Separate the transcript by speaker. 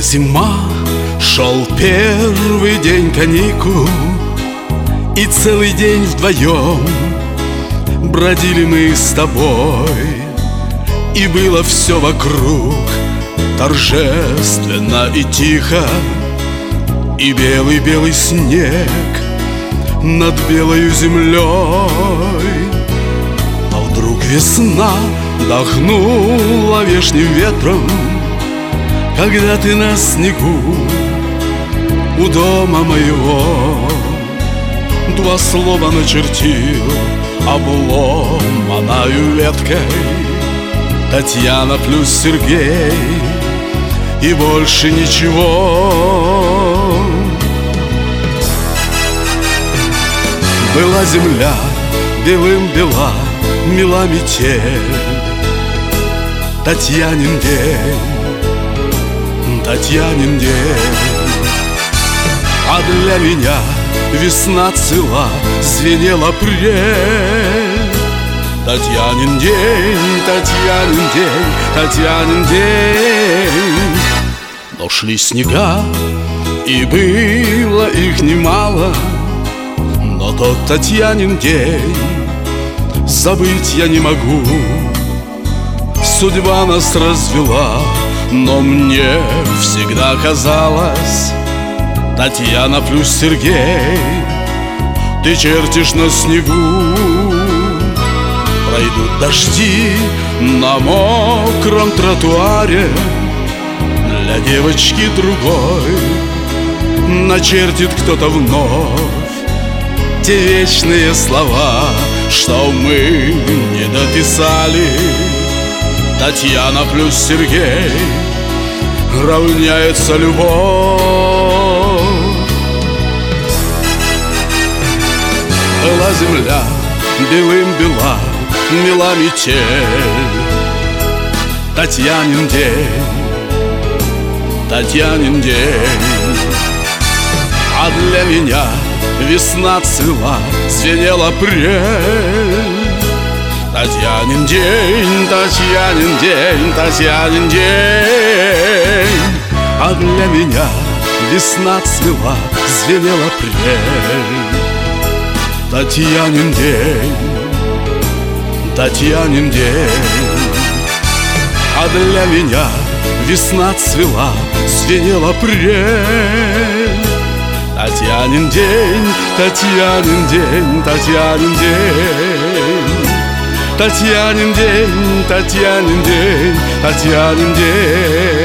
Speaker 1: Зима, шел первый день каникул, и целый день вдвоем бродили мы с тобой. И было все вокруг торжественно и тихо, и белый-белый снег над белою землей. А вдруг весна дохнула вешним ветром, когда ты на снегу у дома моего два слова начертил обломаною веткой: Татьяна плюс Сергей, и больше ничего. Была земля белым бела, мила метель, Татьянин день, Татьянин день. А для меня весна цела, звенел апрель. Татьянин день, Татьянин день, Татьянин день. Но шли снега, и было их немало, но тот Татьянин день забыть я не могу. Судьба нас развела, но мне всегда казалось: Татьяна плюс Сергей, ты чертишь на снегу. Пройдут дожди на мокром тротуаре, для девочки другой начертит кто-то вновь те вечные слова, что мы не дописали. Татьяна плюс Сергей равняется любовь. Была земля белым бела, мила метель, Татьянин день, Татьянин день. А для меня весна цела, звенел апрель. Татьянин день, Татьянин день, Татьянин день. А для меня весна цвела, звенел апрель. Татьянин день, Татьянин день. А для меня весна цвела, звенел апрель. Татьянин день, Татьянин день, Татьянин день. Татьянин день, Татьянин день, Татьянин день.